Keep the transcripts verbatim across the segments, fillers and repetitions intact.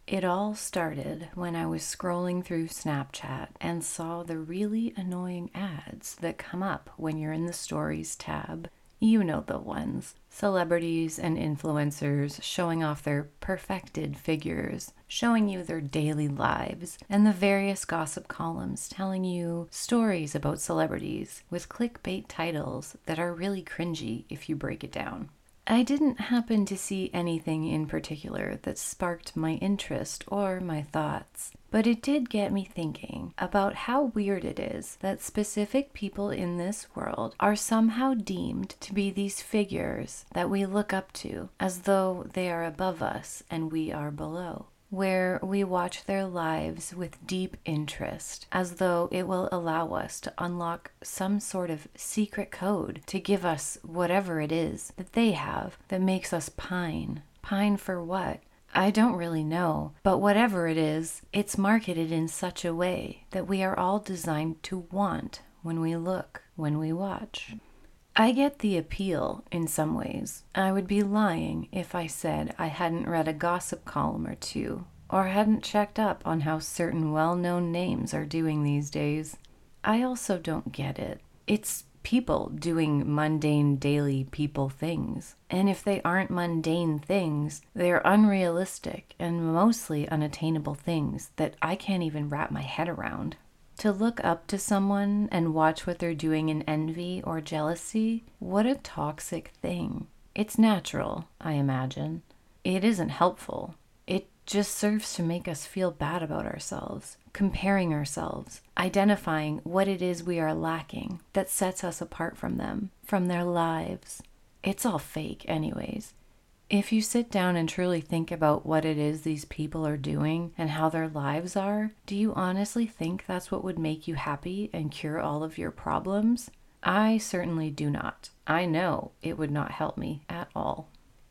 It all started when I was scrolling through Snapchat and saw the really annoying ads that come up when you're in the Stories tab. You know the ones. Celebrities and influencers showing off their perfected figures, showing you their daily lives, and the various gossip columns telling you stories about celebrities with clickbait titles that are really cringy if you break it down. I didn't happen to see anything in particular that sparked my interest or my thoughts, but it did get me thinking about how weird it is that specific people in this world are somehow deemed to be these figures that we look up to as though they are above us and we are below, where we watch their lives with deep interest, as though it will allow us to unlock some sort of secret code to give us whatever it is that they have that makes us pine. Pine for what? I don't really know, but whatever it is, it's marketed in such a way that we are all designed to want when we look, when we watch. I get the appeal in some ways. I would be lying if I said I hadn't read a gossip column or two, or hadn't checked up on how certain well-known names are doing these days. I also don't get it. It's people doing mundane daily people things. And if they aren't mundane things, they're unrealistic and mostly unattainable things that I can't even wrap my head around. To look up to someone and watch what they're doing in envy or jealousy, what a toxic thing. It's natural, I imagine. It isn't helpful. It just serves to make us feel bad about ourselves, comparing ourselves, identifying what it is we are lacking that sets us apart from them, from their lives. It's all fake anyways. If you sit down and truly think about what it is these people are doing and how their lives are, do you honestly think that's what would make you happy and cure all of your problems? I certainly do not. I know it would not help me at all.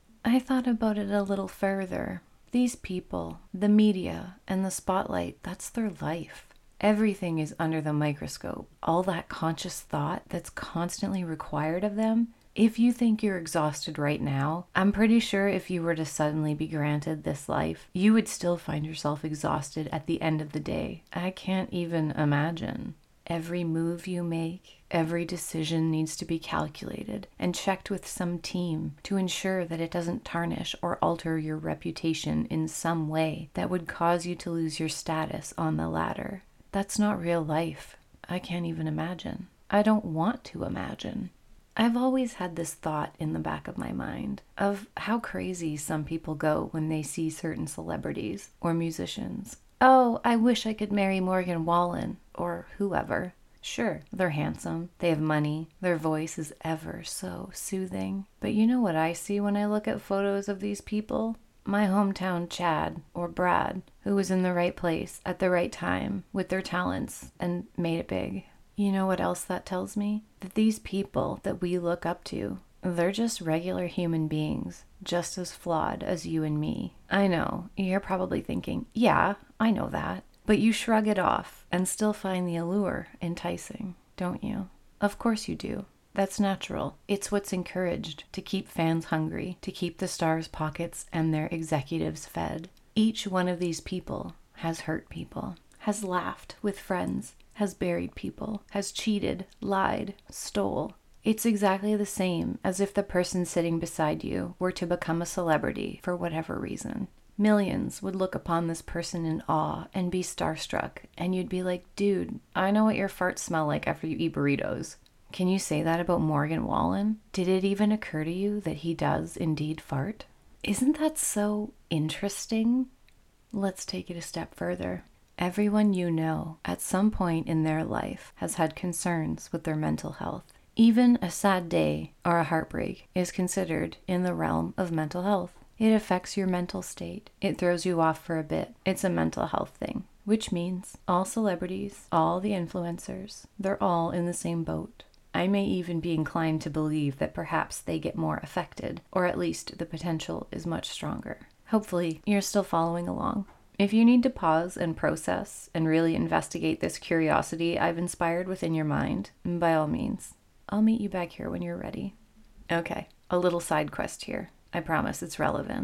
I thought about it a little further. These people, the media, and the spotlight, that's their life. Everything is under the microscope. All that conscious thought that's constantly required of them. If you think you're exhausted right now, I'm pretty sure if you were to suddenly be granted this life, you would still find yourself exhausted at the end of the day. I can't even imagine. Every move you make, every decision needs to be calculated and checked with some team to ensure that it doesn't tarnish or alter your reputation in some way that would cause you to lose your status on the ladder. That's not real life. I can't even imagine. I don't want to imagine. I've always had this thought in the back of my mind of how crazy some people go when they see certain celebrities or musicians. Oh, I wish I could marry Morgan Wallen or whoever. Sure, they're handsome, they have money, their voice is ever so soothing. But you know what I see when I look at photos of these people? My hometown Chad or Brad, who was in the right place at the right time with their talents and made it big. You know what else that tells me? That these people that we look up to, they're just regular human beings, just as flawed as you and me. I know, you're probably thinking, yeah, I know that. But you shrug it off and still find the allure enticing, don't you? Of course you do. That's natural. It's what's encouraged to keep fans hungry, to keep the stars' pockets and their executives fed. Each one of these people has hurt people, has laughed with friends, has buried people, has cheated, lied, stole. It's exactly the same as if the person sitting beside you were to become a celebrity for whatever reason. Millions would look upon this person in awe and be starstruck, and you'd be like, dude, I know what your farts smell like after you eat burritos. Can you say that about Morgan Wallen? Did it even occur to you that he does indeed fart? Isn't that so interesting? Let's take it a step further. Everyone you know at some point in their life has had concerns with their mental health. Even a sad day or a heartbreak is considered in the realm of mental health. It affects your mental state. It throws you off for a bit. It's a mental health thing, which means all celebrities, all the influencers, they're all in the same boat. I may even be inclined to believe that perhaps they get more affected, or at least the potential is much stronger. Hopefully, you're still following along. If you need to pause and process and really investigate this curiosity I've inspired within your mind, by all means, I'll meet you back here when you're ready. Okay, a little side quest here. I promise it's relevant.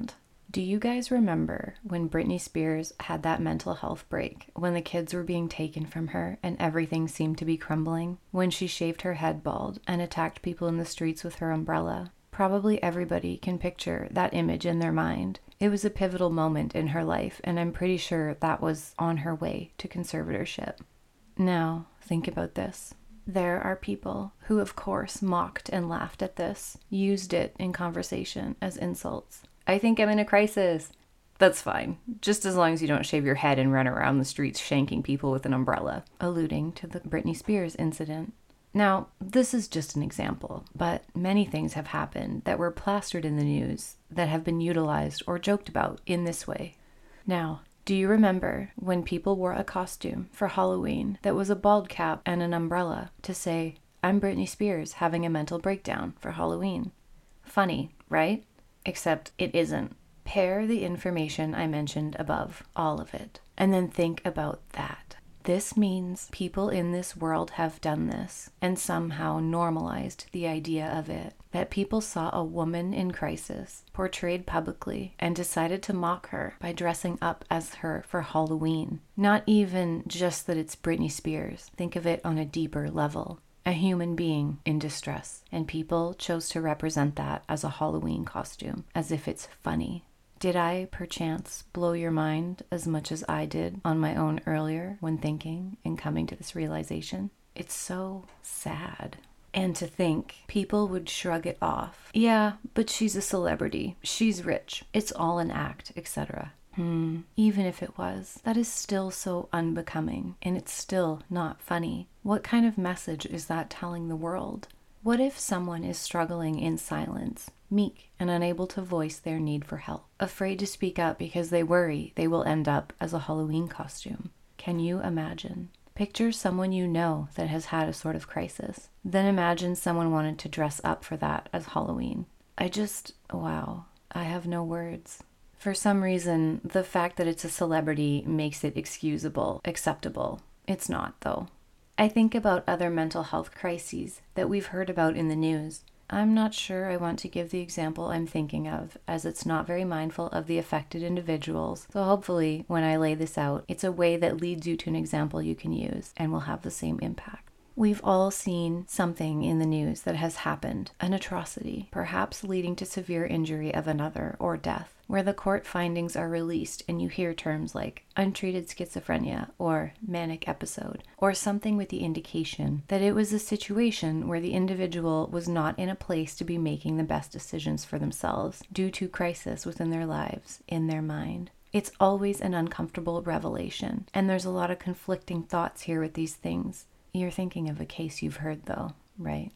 Do you guys remember when Britney Spears had that mental health break, when the kids were being taken from her and everything seemed to be crumbling? When she shaved her head bald and attacked people in the streets with her umbrella? Probably everybody can picture that image in their mind. It was a pivotal moment in her life, and I'm pretty sure that was on her way to conservatorship. Now, think about this. There are people who, of course, mocked and laughed at this, used it in conversation as insults. I think I'm in a crisis. That's fine, just as long as you don't shave your head and run around the streets shanking people with an umbrella, alluding to the Britney Spears incident. Now, this is just an example, but many things have happened that were plastered in the news that have been utilized or joked about in this way. Now, do you remember when people wore a costume for Halloween that was a bald cap and an umbrella to say, "I'm Britney Spears having a mental breakdown for Halloween"? Funny, right? Except it isn't. Pair the information I mentioned above, all of it, and then think about that. This means people in this world have done this and somehow normalized the idea of it. That people saw a woman in crisis portrayed publicly and decided to mock her by dressing up as her for Halloween. Not even just that it's Britney Spears. Think of it on a deeper level. A human being in distress, and people chose to represent that as a Halloween costume, as if it's funny. Did I, perchance, blow your mind as much as I did on my own earlier when thinking and coming to this realization? It's so sad. And to think people would shrug it off. Yeah, but she's a celebrity. She's rich. It's all an act, et cetera. Hmm, even if it was, that is still so unbecoming, and it's still not funny. What kind of message is that telling the world? What if someone is struggling in silence, meek and unable to voice their need for help, afraid to speak up because they worry they will end up as a Halloween costume? Can you imagine? Picture someone you know that has had a sort of crisis. Then imagine someone wanted to dress up for that as Halloween. I just, wow, I have no words. For some reason, the fact that it's a celebrity makes it excusable, acceptable. It's not, though. I think about other mental health crises that we've heard about in the news. I'm not sure I want to give the example I'm thinking of, as it's not very mindful of the affected individuals, so hopefully, when I lay this out, it's a way that leads you to an example you can use and will have the same impact. We've all seen something in the news that has happened, an atrocity, perhaps leading to severe injury of another or death, where the court findings are released and you hear terms like untreated schizophrenia or manic episode, or something with the indication that it was a situation where the individual was not in a place to be making the best decisions for themselves due to crisis within their lives, in their mind. It's always an uncomfortable revelation, and there's a lot of conflicting thoughts here with these things. You're thinking of a case you've heard though, right?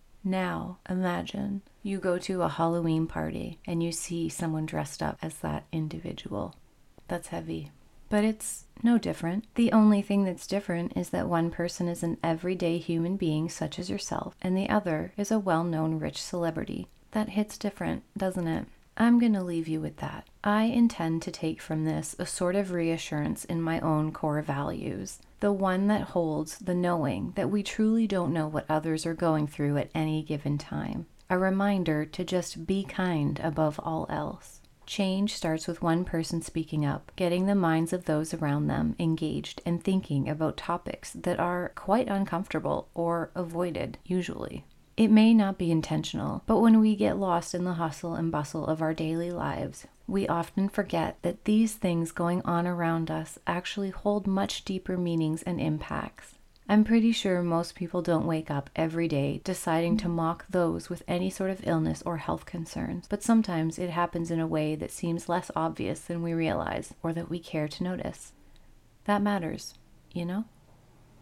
Now, imagine you go to a Halloween party and you see someone dressed up as that individual. That's heavy. But it's no different. The only thing that's different is that one person is an everyday human being such as yourself, and the other is a well-known rich celebrity. That hits different, doesn't it? I'm going to leave you with that. I intend to take from this a sort of reassurance in my own core values. The one that holds the knowing that we truly don't know what others are going through at any given time. A reminder to just be kind above all else. Change starts with one person speaking up, getting the minds of those around them engaged and thinking about topics that are quite uncomfortable or avoided, usually. It may not be intentional, but when we get lost in the hustle and bustle of our daily lives, we often forget that these things going on around us actually hold much deeper meanings and impacts. I'm pretty sure most people don't wake up every day deciding to mock those with any sort of illness or health concerns, but sometimes it happens in a way that seems less obvious than we realize or that we care to notice. That matters, you know?